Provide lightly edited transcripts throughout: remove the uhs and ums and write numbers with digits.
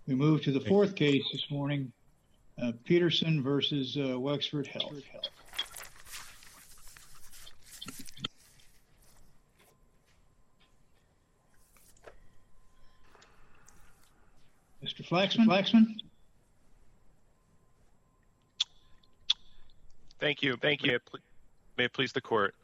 We move to the fourth case this morning, Peterson versus Wexford Health. Mr. Flaxman? Thank you. May it please the court.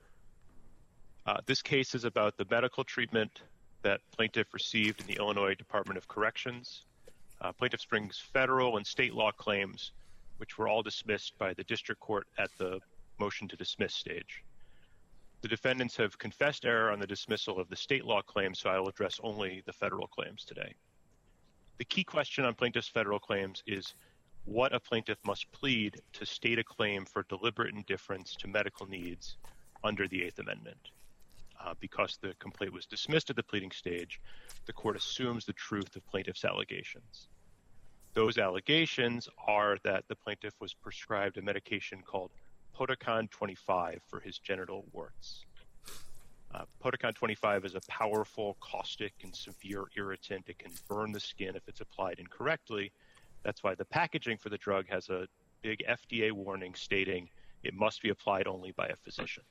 This case is about the medical treatment that plaintiff received in the Illinois Department of Corrections. Plaintiff brings federal and state law claims, which were all dismissed by the district court at the motion to dismiss stage. The defendants have confessed error on the dismissal of the state law claims, so I will address only the federal claims today. The key question on plaintiff's federal claims is what a plaintiff must plead to state a claim for deliberate indifference to medical needs under the Eighth Amendment. Because the complaint was dismissed at the pleading stage, the court assumes the truth of plaintiff's allegations. Those allegations are that the plaintiff was prescribed a medication called Podicon 25 for his genital warts. Podicon 25 is a powerful, caustic, and severe irritant. It can burn the skin if it's applied incorrectly. That's why the packaging for the drug has a big FDA warning stating it must be applied only by a physician.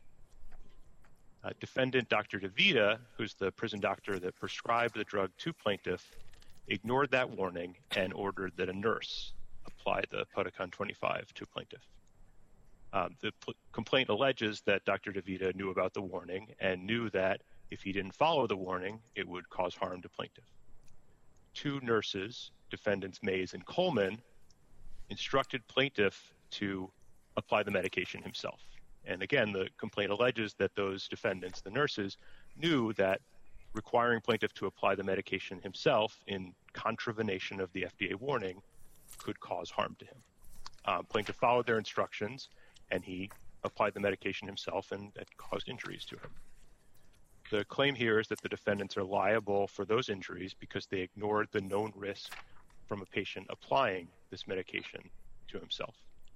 Defendant Dr. DeVita, who's the prison doctor that prescribed the drug to plaintiff, ignored that warning and ordered that a nurse apply the Podicon 25 to plaintiff. The complaint alleges that Dr. DeVita knew about the warning and knew that if he didn't follow the warning, it would cause harm to plaintiff. Two nurses, defendants Mays and Coleman, instructed plaintiff to apply the medication himself. And again, the complaint alleges that those defendants, the nurses, knew that requiring plaintiff to apply the medication himself in contravention of the FDA warning could cause harm to him. Plaintiff followed their instructions, and he applied the medication himself, and that caused injuries to him. The claim here is that the defendants are liable for those injuries because they ignored the known risk from a patient applying this medication to himself.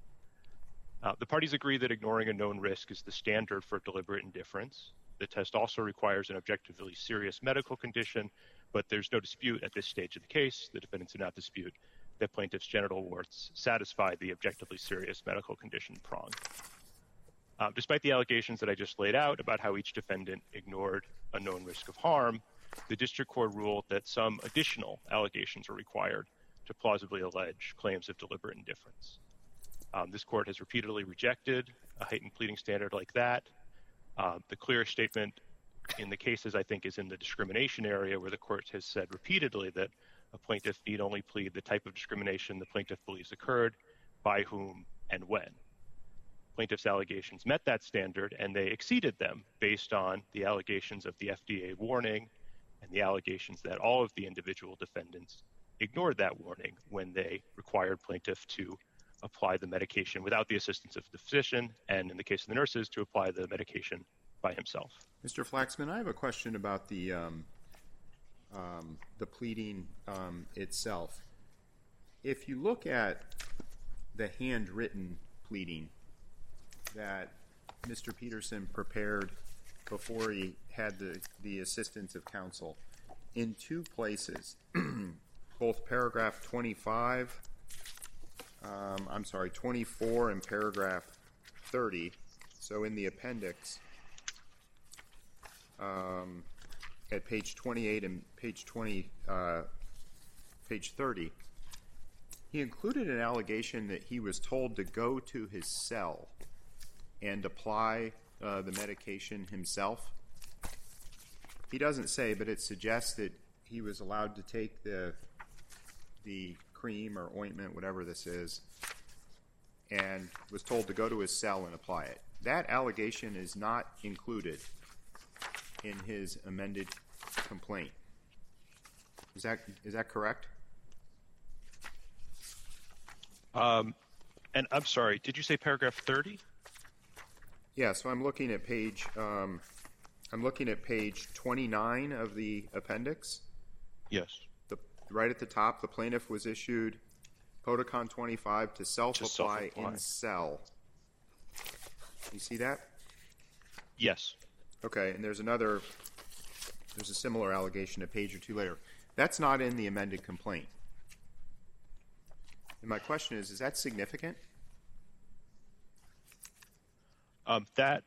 The parties agree that ignoring a known risk is the standard for deliberate indifference. The test also requires an objectively serious medical condition, but there's no dispute at this stage of the case. The defendants do not dispute that plaintiff's genital warts satisfy the objectively serious medical condition prong. Despite the allegations that I just laid out about how each defendant ignored a known risk of harm, the district court ruled that some additional allegations are required to plausibly allege claims of deliberate indifference. This court has repeatedly rejected a heightened pleading standard like that. The clearest statement in the cases, I think, is in the discrimination area, where the court has said repeatedly that a plaintiff need only plead the type of discrimination the plaintiff believes occurred, by whom, and when. Plaintiff's allegations met that standard, and they exceeded them based on the allegations of the FDA warning and the allegations that all of the individual defendants ignored that warning when they required plaintiff to apply the medication without the assistance of the physician, and in the case of the nurses, to apply the medication by himself. Mr. Flaxman, I have a question about the pleading itself. If you look at the handwritten pleading that Mr. Peterson prepared before he had the assistance of counsel, in two places, both paragraph 24 and paragraph 30, so in the appendix at page 28 and page 30, he included an allegation that he was told to go to his cell and apply the medication himself. He doesn't say, but it suggests that he was allowed to take the cream or ointment, whatever this is, and was told to go to his cell and apply it. That allegation is not included in his amended complaint. Is that correct? And I'm sorry, did you say paragraph 30? Yeah, so I'm looking at page 29 of the appendix. Yes. Right at the top, the plaintiff was issued Podicon 25 to self-apply in cell. You see that? Yes. Okay, and there's a similar allegation a page or two later. That's not in the amended complaint. And my question is that significant? That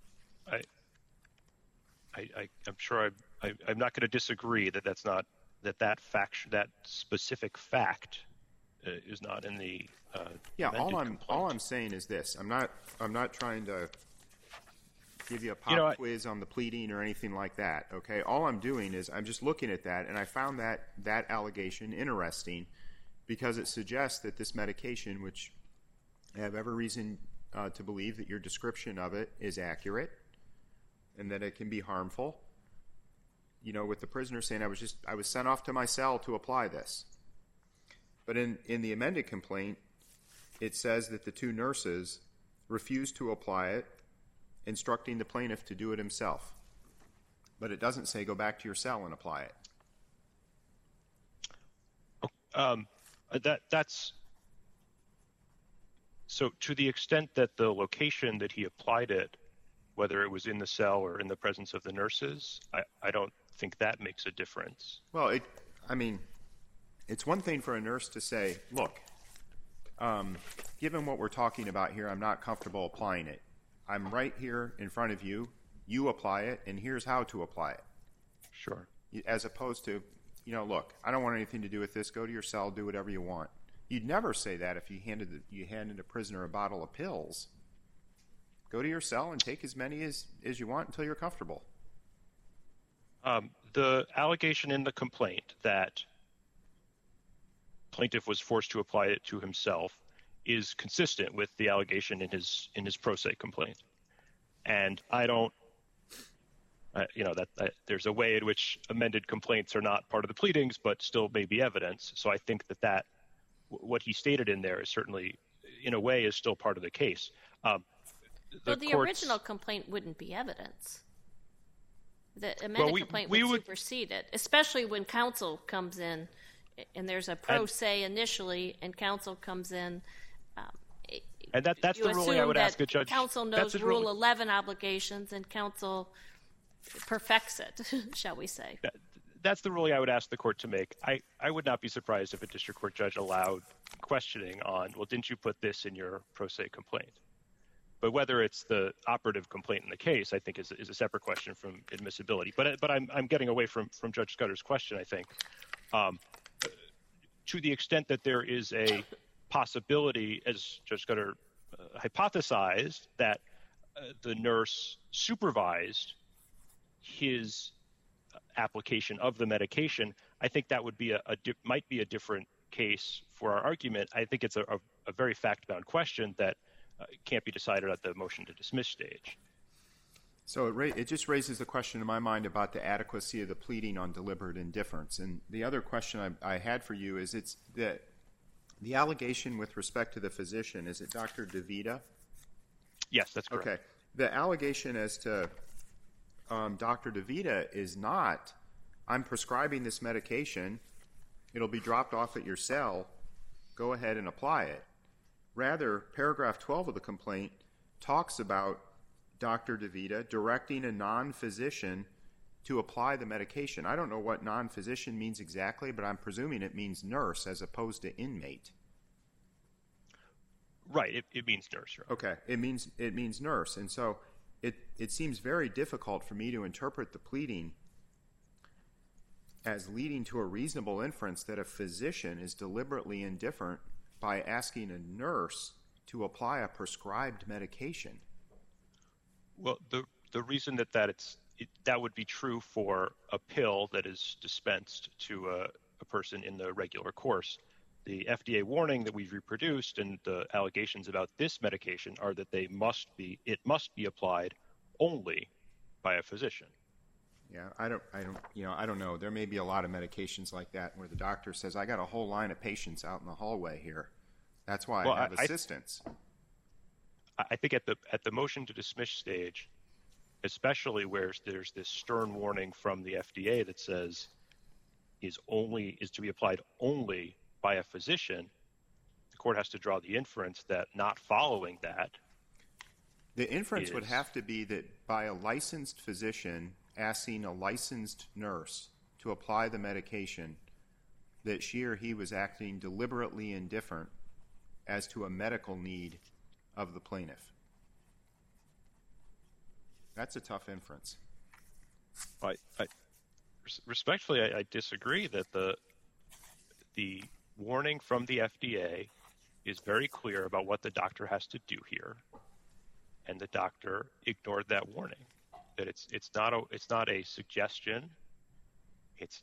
I'm sure I'm not going to disagree that that specific fact is not in the all I'm saying is this. I'm not trying to give you a pop quiz on the pleading or anything like that. Okay, all I'm doing is I'm just looking at that, and I found that allegation interesting because it suggests that this medication, which I have every reason to believe that your description of it is accurate and that it can be harmful. With the prisoner saying I was sent off to my cell to apply this. But in the amended complaint, it says that the two nurses refused to apply it, instructing the plaintiff to do it himself. But it doesn't say go back to your cell and apply it. That's so to the extent that the location that he applied it, whether it was in the cell or in the presence of the nurses, I don't think that makes a difference. Well, it's one thing for a nurse to say, look, given what we're talking about here, I'm not comfortable applying it. I'm right here in front of you. You apply it, and here's how to apply it. Sure. As opposed to, look, I don't want anything to do with this. Go to your cell, do whatever you want. You'd never say that if you handed a prisoner a bottle of pills. Go to your cell and take as many as you want until you're comfortable. The allegation in the complaint that plaintiff was forced to apply it to himself is consistent with the allegation in his pro se complaint. And I don't, there's a way in which amended complaints are not part of the pleadings, but still may be evidence. So I think that what he stated in there is certainly, in a way, is still part of the case. The original complaint wouldn't be evidence. The amended complaint would supersede it, especially when counsel comes in and there's a pro se initially and counsel comes in. And that's the ruling I would ask a judge. Counsel knows Rule 11 obligations and counsel perfects it, shall we say. That's the ruling I would ask the court to make. I would not be surprised if a district court judge allowed questioning on, well, didn't you put this in your pro se complaint? But whether it's the operative complaint in the case, I think, is a separate question from admissibility. But I'm getting away from Judge Scudder's question, I think. To the extent that there is a possibility, as Judge Scudder hypothesized, that the nurse supervised his application of the medication, I think that would be might be a different case for our argument. I think it's a very fact-bound question that can't be decided at the motion to dismiss stage. So it just raises the question in my mind about the adequacy of the pleading on deliberate indifference. And the other question I had for you is it's that the allegation with respect to the physician, is it Dr. DeVita? Yes, that's correct. Okay. The allegation as to Dr. DeVita is not, I'm prescribing this medication, it'll be dropped off at your cell, go ahead and apply it. Rather, paragraph 12 of the complaint talks about Dr. DeVita directing a non-physician to apply the medication. I don't know what non-physician means exactly, but I'm presuming it means nurse as opposed to inmate. Right, it means nurse. Right? Okay, it means nurse. And so it seems very difficult for me to interpret the pleading as leading to a reasonable inference that a physician is deliberately indifferent by asking a nurse to apply a prescribed medication. Well, the reason that would be true for a pill that is dispensed to a person in the regular course. The FDA warning that we've reproduced and the allegations about this medication are that it must be applied only by a physician. Yeah, I don't know. There may be a lot of medications like that where the doctor says, I got a whole line of patients out in the hallway here. That's why I have assistants. I think at the motion to dismiss stage, especially where there's this stern warning from the FDA that says is to be applied only by a physician, the court has to draw the inference that not following that. The inference would have to be that by a licensed physician asking a licensed nurse to apply the medication, that she or he was acting deliberately indifferent as to a medical need of the plaintiff. That's a tough inference. Respectfully, I disagree that the warning from the FDA is very clear about what the doctor has to do here, and the doctor ignored that warning. That it's not a suggestion. It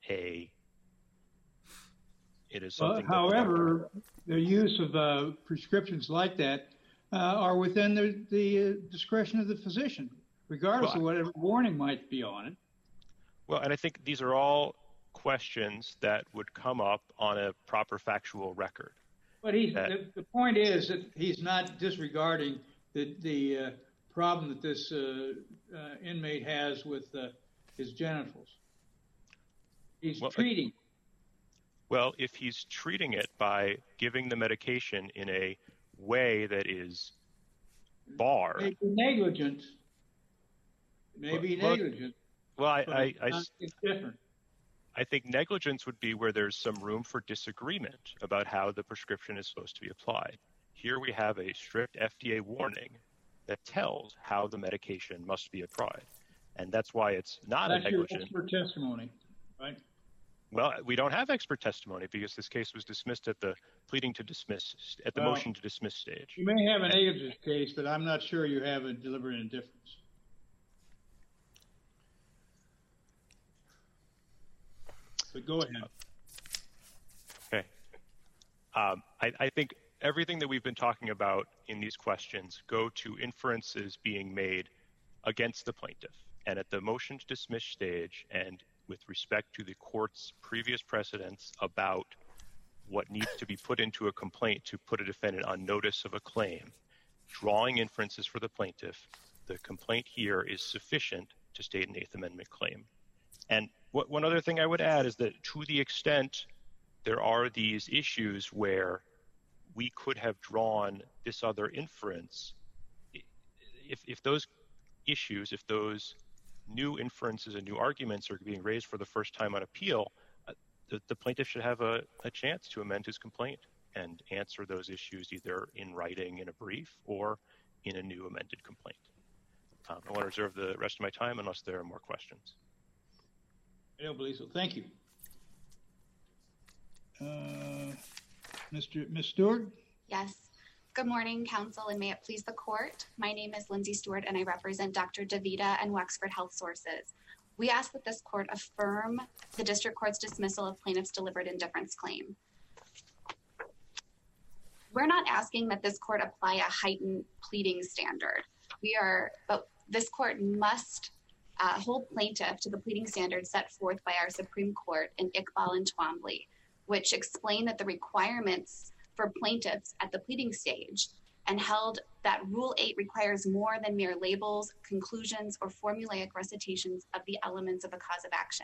is something. However, the use of prescriptions like that are within the discretion of the physician, regardless of whatever warning might be on it. Well, and I think these are all questions that would come up on a proper factual record. But the point is that he's not disregarding the problem that this inmate has with his genitals. He's treating. Well, if he's treating it by giving the medication in a way that is barred. Maybe negligent. Well, it's different. I think negligence would be where there's some room for disagreement about how the prescription is supposed to be applied. Here we have a strict FDA warning that tells how the medication must be applied. And that's why it's not a negligence. That's your expert testimony, right? Well, we don't have expert testimony because this case was dismissed at the motion to dismiss stage. You may have an negligence case, but I'm not sure you have a deliberate indifference. But go ahead. Okay. I think everything that we've been talking about in these questions go to inferences being made against the plaintiff. And at the motion to dismiss stage, and with respect to the court's previous precedents about what needs to be put into a complaint to put a defendant on notice of a claim, drawing inferences for the plaintiff, the complaint here is sufficient to state an Eighth Amendment claim. And one other thing I would add is that to the extent there are these issues where we could have drawn this other inference, if those issues, if those new inferences and new arguments are being raised for the first time on appeal, the plaintiff should have a chance to amend his complaint and answer those issues either in writing in a brief or in a new amended complaint. I want to reserve the rest of my time unless there are more questions. I don't believe so. Thank you. Ms. Stewart? Yes. Good morning, counsel, and may it please the court. My name is Lindsay Stewart, and I represent Dr. DeVita and Wexford Health Sources. We ask that this court affirm the district court's dismissal of plaintiff's deliberate indifference claim. We're not asking that this court apply a heightened pleading standard. But this court must hold plaintiff to the pleading standards set forth by our Supreme Court in Iqbal and Twombly, which explain that the requirements for plaintiffs at the pleading stage and held that Rule 8 requires more than mere labels, conclusions, or formulaic recitations of the elements of a cause of action.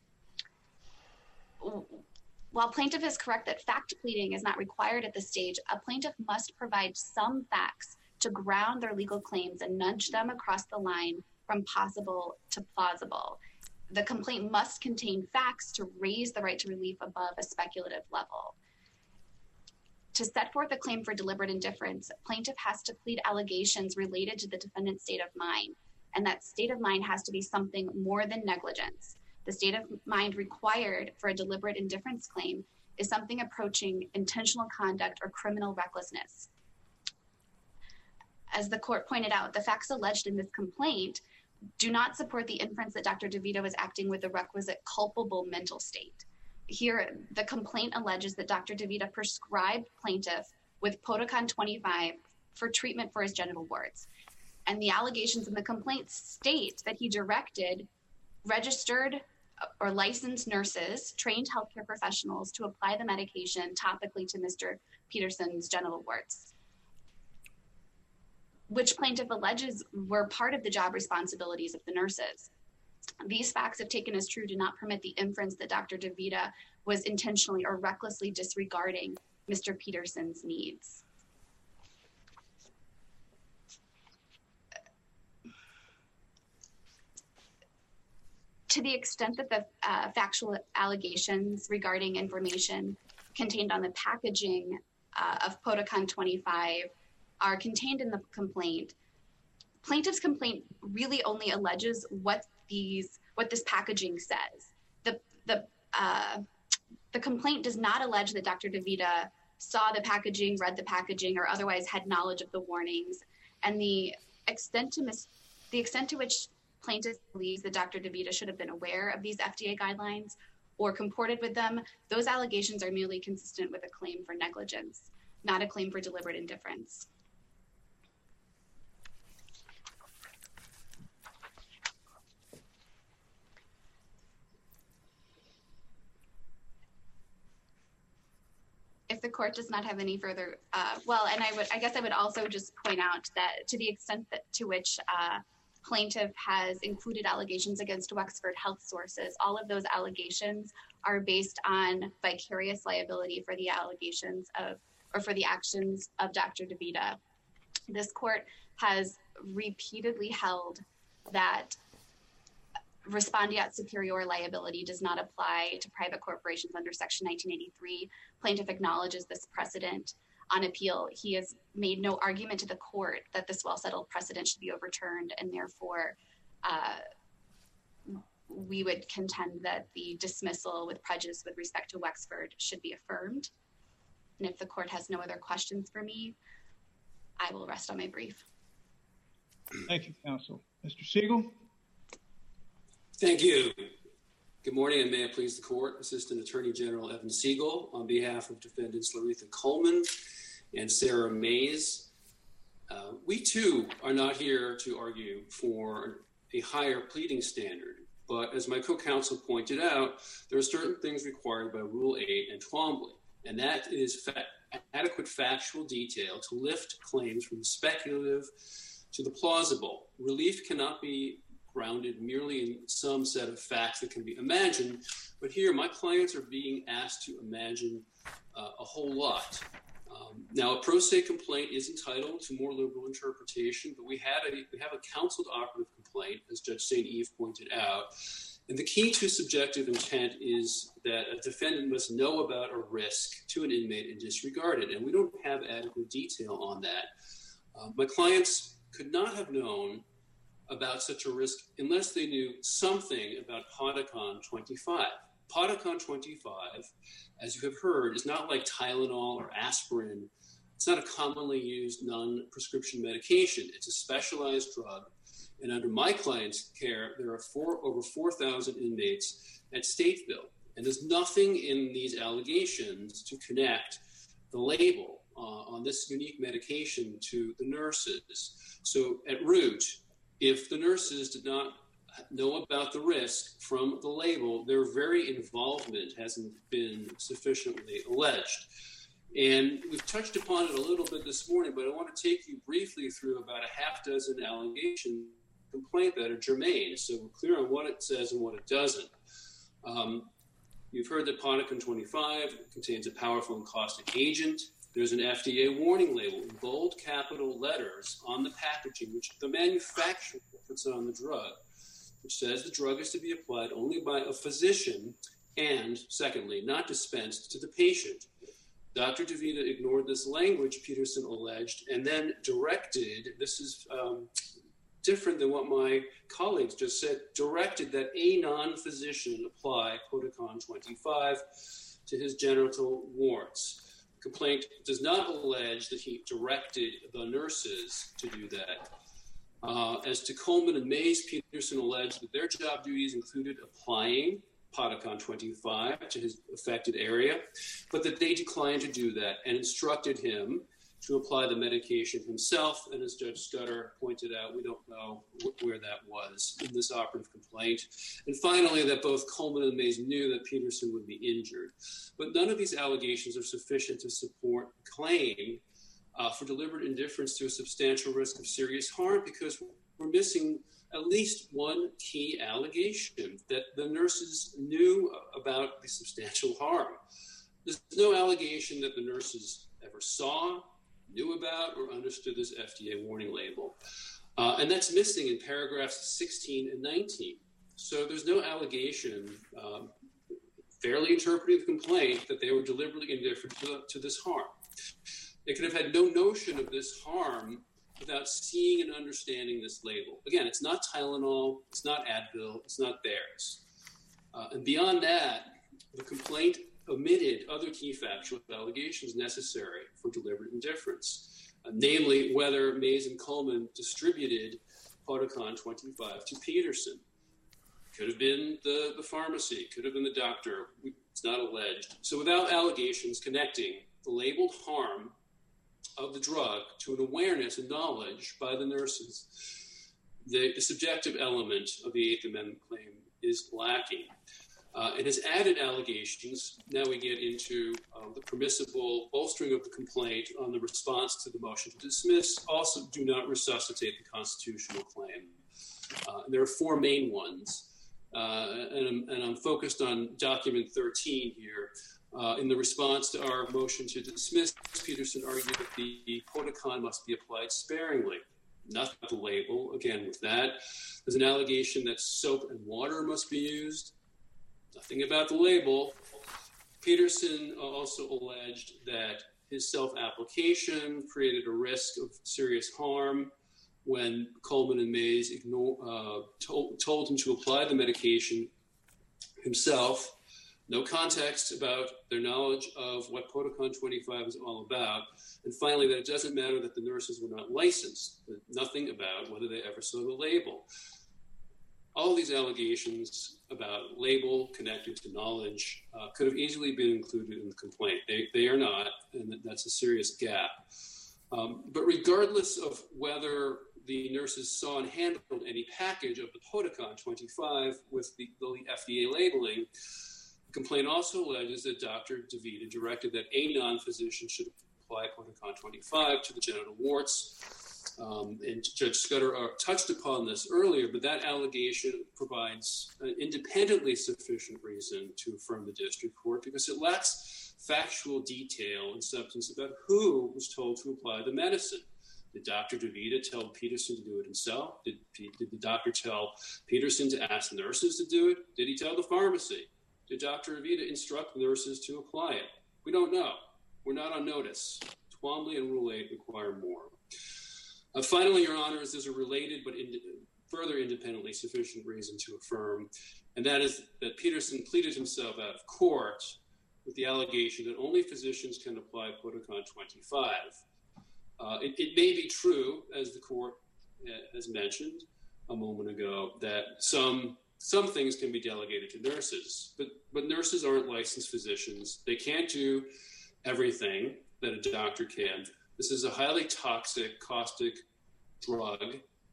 While plaintiff is correct that fact pleading is not required at this stage, a plaintiff must provide some facts to ground their legal claims and nudge them across the line from possible to plausible. The complaint must contain facts to raise the right to relief above a speculative level. To set forth a claim for deliberate indifference, plaintiff has to plead allegations related to the defendant's state of mind, and that state of mind has to be something more than negligence. The state of mind required for a deliberate indifference claim is something approaching intentional conduct or criminal recklessness. As the court pointed out, the facts alleged in this complaint do not support the inference that Dr. DeVita was acting with the requisite culpable mental state. Here, the complaint alleges that Dr. DeVita prescribed plaintiff with Podocon 25 for treatment for his genital warts. And the allegations in the complaint state that he directed registered or licensed nurses, trained healthcare professionals to apply the medication topically to Mr. Peterson's genital warts, which plaintiff alleges were part of the job responsibilities of the nurses. These facts, if taken as true, do not permit the inference that Dr. DeVita was intentionally or recklessly disregarding Mr. Peterson's needs. To the extent that the factual allegations regarding information contained on the packaging of Podicon 25 are contained in the complaint. Plaintiff's complaint really only alleges what this packaging says. The complaint does not allege that Dr. DeVita saw the packaging, read the packaging, or otherwise had knowledge of the warnings. And the extent to which plaintiff believes that Dr. DeVita should have been aware of these FDA guidelines or comported with them, those allegations are merely consistent with a claim for negligence, not a claim for deliberate indifference. If the court does not have any further, I guess I would also just point out that to the extent to which plaintiff has included allegations against Wexford Health Sources, all of those allegations are based on vicarious liability for the for the actions of Dr. DeVita. This court has repeatedly held that respondeat superior liability does not apply to private corporations under Section 1983. Plaintiff acknowledges this precedent. On appeal, he has made no argument to the court that this well-settled precedent should be overturned, and therefore we would contend that the dismissal with prejudice with respect to Wexford should be affirmed. And if the court has no other questions for me, I will rest on my brief. Thank you, counsel. Mr. Siegel? Thank you. Good morning, and may it please the court. Assistant Attorney General Evan Siegel on behalf of defendants Laretha Coleman and Sarah Mays. We too are not here to argue for a higher pleading standard, but as my co-counsel pointed out, there are certain things required by Rule 8 and Twombly, and that is adequate factual detail to lift claims from the speculative to the plausible. Relief cannot be grounded merely in some set of facts that can be imagined, but here my clients are being asked to imagine a whole lot. Now, a pro se complaint is entitled to more liberal interpretation, but we have a counseled operative complaint, as Judge St. Eve pointed out, and the key to subjective intent is that a defendant must know about a risk to an inmate and disregard it, and we don't have adequate detail on that. My clients could not have known about such a risk unless they knew something about Podicon 25. Podicon 25, as you have heard, is not like Tylenol or aspirin. It's not a commonly used non-prescription medication. It's a specialized drug, and under my client's care, there are over 4,000 inmates at Stateville, and there's nothing in these allegations to connect the label on this unique medication to the nurses. So at root, if the nurses did not know about the risk from the label, their very involvement hasn't been sufficiently alleged. And we've touched upon it a little bit this morning, but I want to take you briefly through about a half dozen allegations complaint that are germane, so we're clear on what it says and what it doesn't. You've heard that Podicon 25 contains a powerful and caustic agent. There's an FDA warning label in bold capital letters on the packaging, which the manufacturer puts on the drug, which says the drug is to be applied only by a physician and, secondly, not dispensed to the patient. Dr. DeVita ignored this language, Peterson alleged, and then directed, this is different than what my colleagues just said, directed that a non-physician apply Podicon 25 to his genital warts. The complaint does not allege that he directed the nurses to do that. As to Coleman and Mays, Peterson alleged that their job duties included applying Podicon 25 to his affected area, but that they declined to do that and instructed him to apply the medication himself. And as Judge Scudder pointed out, we don't know where that was in this operative complaint. And finally, that both Coleman and Mays knew that Peterson would be injured. But none of these allegations are sufficient to support a claim for deliberate indifference to a substantial risk of serious harm, because we're missing at least one key allegation, that the nurses knew about the substantial harm. There's no allegation that the nurses ever saw, knew about, or understood this FDA warning label. And that's missing in paragraphs 16 and 19. So there's no allegation, fairly interpreting the complaint, that they were deliberately indifferent to this harm. They could have had no notion of this harm without seeing and understanding this label. Again, it's not Tylenol, it's not Advil, it's not theirs. And beyond that, the complaint omitted other key factual allegations necessary for deliberate indifference, namely whether Mays and Coleman distributed Podicon 25 to Peterson. Could have been the pharmacy, could have been the doctor. It's not alleged. So without allegations connecting the labeled harm of the drug to an awareness and knowledge by the nurses, the subjective element of the Eighth Amendment claim is lacking. And his added allegations, now we get into the permissible bolstering of the complaint on the response to the motion to dismiss, also do not resuscitate the constitutional claim. There are four main ones, and I'm focused on document 13 here. In the response to our motion to dismiss, Peterson argued that the Podicon must be applied sparingly, not the label. Again, with that, there's an allegation that soap and water must be used. Nothing about the label. Peterson also alleged that his self-application created a risk of serious harm when Coleman and Mays told him to apply the medication himself. No context about their knowledge of what Podicon 25 is all about. And finally, that it doesn't matter that the nurses were not licensed, but nothing about whether they ever saw the label. All these allegations about label connected to knowledge could have easily been included in the complaint. They are not, and that's a serious gap. But regardless of whether the nurses saw and handled any package of the Podicon 25 with the FDA labeling, the complaint also alleges that Dr. DeVita directed that a non-physician should apply Podicon 25 to the genital warts. And Judge Scudder touched upon this earlier, but that allegation provides an independently sufficient reason to affirm the district court because it lacks factual detail and substance about who was told to apply the medicine. Did Dr. DeVita tell Peterson to do it himself? Did the doctor tell Peterson to ask nurses to do it? Did he tell the pharmacy? Did Dr. DeVita instruct nurses to apply it? We don't know. We're not on notice. Twombly and Rule 8 require more. Finally, Your Honors, there's a related but further independently sufficient reason to affirm, and that is that Peterson pleaded himself out of court with the allegation that only physicians can apply Podicon 25. It may be true, as the court has mentioned a moment ago, that some things can be delegated to nurses, but nurses aren't licensed physicians. They can't do everything that a doctor can. This is a highly toxic, caustic drug,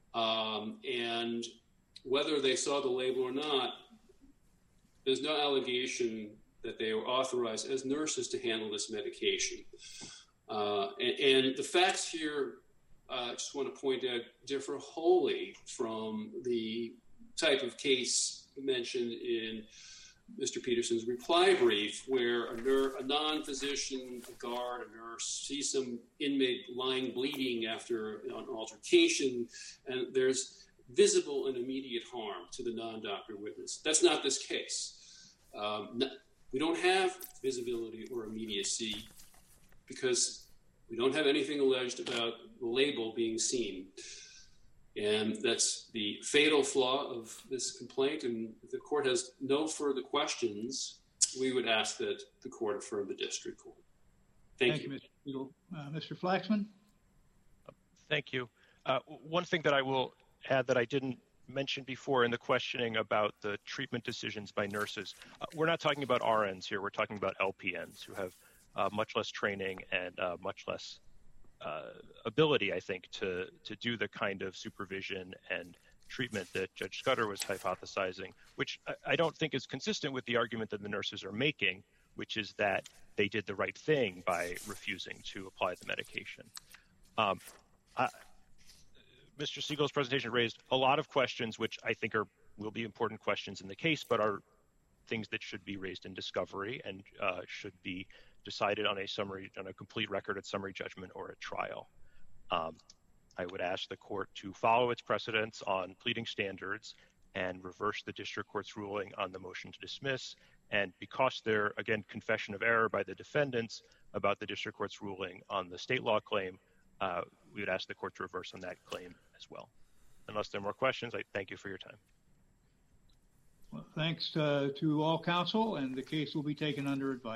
and whether they saw the label or not, there's no allegation that they were authorized as nurses to handle this medication. And the facts here, I just want to point out, differ wholly from the type of case mentioned in Mr. Peterson's reply brief, where a non-physician, a guard, a nurse, sees some inmate lying bleeding after an altercation, and there's visible and immediate harm to the non-doctor witness. That's not this case. We don't have visibility or immediacy because we don't have anything alleged about the label being seen. And that's the fatal flaw of this complaint. And if the court has no further questions, we would ask that the court affirm the district court. Thank you. Mr. Siegel. Mr. Flaxman? Thank you. One thing that I will add that I didn't mention before in the questioning about the treatment decisions by nurses, we're not talking about RNs here. We're talking about LPNs who have much less training and much less ability, I think, to do the kind of supervision and treatment that Judge Scudder was hypothesizing, which I don't think is consistent with the argument that the nurses are making, which is that they did the right thing by refusing to apply the medication. Mr. Siegel's presentation raised a lot of questions, which I think will be important questions in the case, but are things that should be raised in discovery and should be decided on a complete record at summary judgment or at trial. I would ask the court to follow its precedents on pleading standards and reverse the district court's ruling on the motion to dismiss And because they're, again, confession of error by the defendants about the district court's ruling on the state law claim, we would ask the court to reverse on that claim as well. Unless there are more questions, I thank you for your time. Well, thanks to all counsel, and the case will be taken under advice.